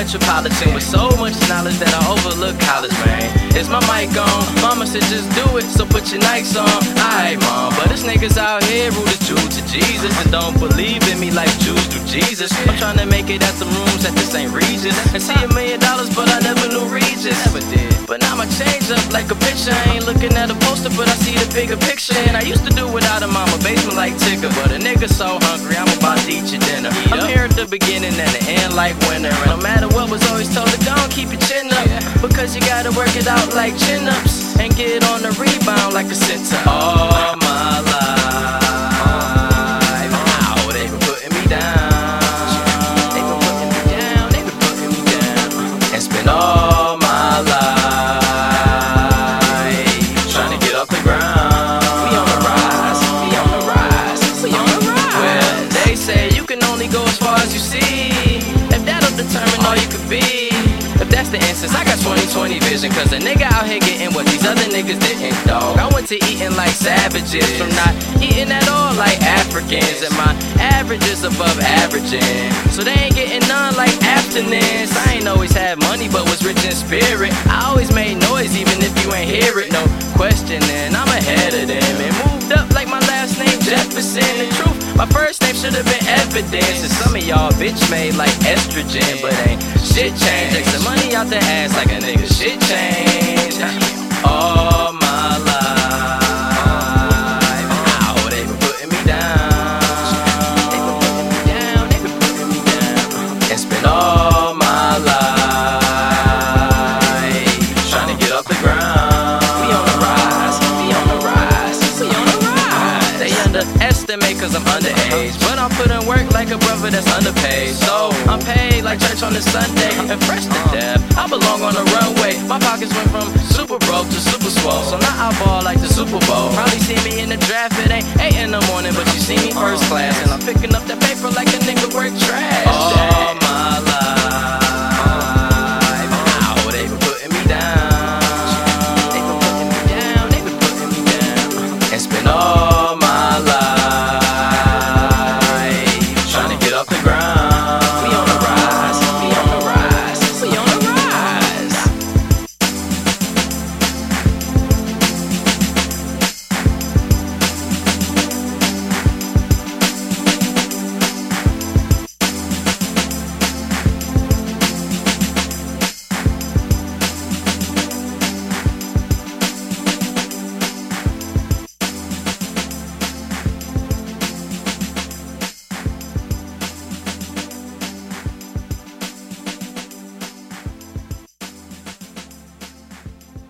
metropolitan with so much knowledge that I overlook college, man. Is my mic on? Mama said just do it, so put your Nikes on. Alright, mom, but this niggas out here rude as Jew to Jesus and don't believe in me like Jews do Jesus. I'm trying to make it at the rooms at the St. Regis and see $1 million, but I never knew Regis. Never did. But now my change up like a picture. I ain't looking at a poster, but I see the bigger picture. And I used to do without a mama basement like Tigger, but a nigga so hungry, I'm about to eat your dinner. I'm here at the beginning and the end like winter. And no matter what was always told to go and keep your chin up, because you gotta work it out like chin ups and get on the rebound like a center. All my life, oh, they been putting me down. They been putting me down. They been putting me down. And spend all my life trying to get off the ground. We on the rise. We on the rise. We on the rise. Well, they say you can only go as far as you see. If that'll determine all you could be. If that's the instance, I got 20/20 vision, cause a nigga out here getting what these other niggas didn't, dog. I went to eating like savages, from not eating at all like Africans, and my average is above averaging, so they ain't getting none like abstinence. I ain't always had money, but was rich in spirit. I always made noise even if you ain't hear it, no questioning. I'm ahead of them and moved up like my last name Jefferson. The truth, my first name should have been evidence, and some of y'all bitch made like estrogen, but ain't shit changed. Take some money out the ass like a nigga shit changed. All my life, oh, they been putting me down. They been putting me down. They been putting me down. And spend all my life trying to get off the ground. We on the rise. We on the rise. We on the rise. They underestimate cause I'm underage, but I'm putting work like a brother that's underpaid. So I'm paid like church on a Sunday and fresh to death. I belong on the runway. My pockets went from super broke to super swole, so now I ball like the Super Bowl. Probably see me in the draft, it ain't 8 in the morning, but you see me first class, and I'm picking up